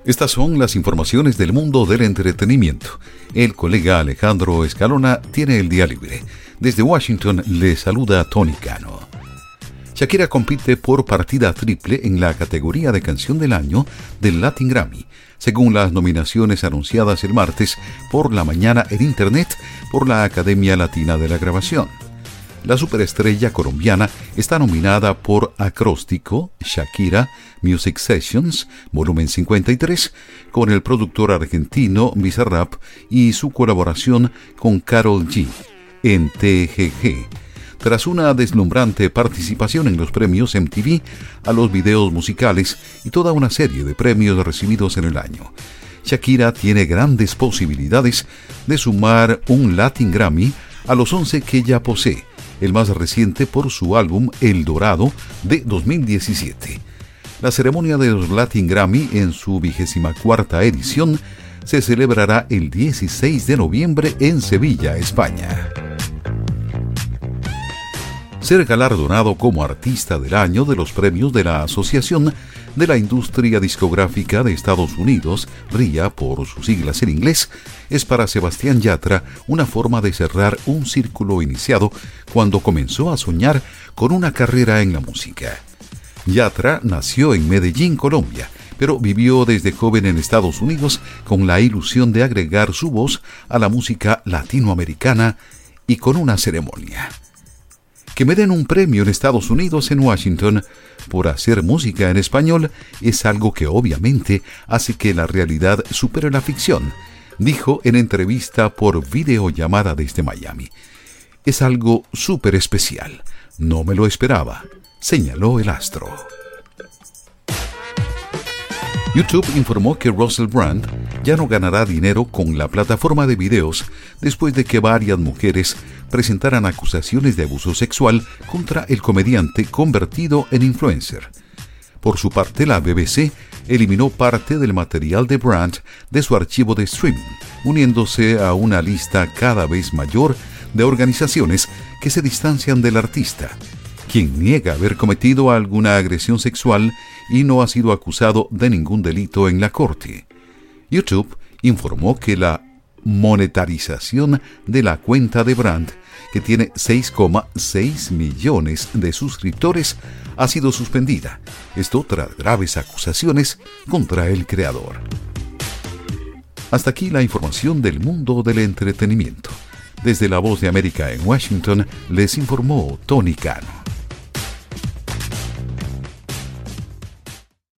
Estas son las informaciones del mundo del entretenimiento. El colega Alejandro Escalona tiene el día libre. Desde Washington le saluda Tony Cano. Shakira compite por partida triple en la categoría de Canción del Año del Latin Grammy, según las nominaciones anunciadas el martes por la mañana en Internet por la Academia Latina de la Grabación. La superestrella colombiana está nominada por Acróstico, Shakira, Music Sessions, volumen 53, con el productor argentino Bizarrap y su colaboración con Karol G en TGG, tras una deslumbrante participación en los premios MTV a los videos musicales y toda una serie de premios recibidos en el año. Shakira tiene grandes posibilidades de sumar un Latin Grammy a los 11 que ya posee, el más reciente por su álbum El Dorado de 2017. La ceremonia de los Latin Grammy en su 24ª edición se celebrará el 16 de noviembre en Sevilla, España. Ser galardonado como Artista del Año de los premios de la Asociación de la Industria Discográfica de Estados Unidos, RIA por sus siglas en inglés, es para Sebastián Yatra una forma de cerrar un círculo iniciado cuando comenzó a soñar con una carrera en la música. Yatra nació en Medellín, Colombia, pero vivió desde joven en Estados Unidos con la ilusión de agregar su voz a la música latinoamericana y con una ceremonia. Que me den un premio en Estados Unidos, en Washington, por hacer música en español es algo que obviamente hace que la realidad supere la ficción, dijo en entrevista por videollamada desde Miami. Es algo súper especial. No me lo esperaba, señaló el astro. YouTube informó que Russell Brand ya no ganará dinero con la plataforma de videos después de que varias mujeres presentaran acusaciones de abuso sexual contra el comediante convertido en influencer. Por su parte, la BBC eliminó parte del material de Brand de su archivo de streaming, uniéndose a una lista cada vez mayor de organizaciones que se distancian del artista, quien niega haber cometido alguna agresión sexual y no ha sido acusado de ningún delito en la corte. YouTube informó que la monetarización de la cuenta de Brand, que tiene 6,6 millones de suscriptores, ha sido suspendida. Esto tras graves acusaciones contra el creador. Hasta aquí la información del mundo del entretenimiento. Desde La Voz de América en Washington, les informó Tony Cano.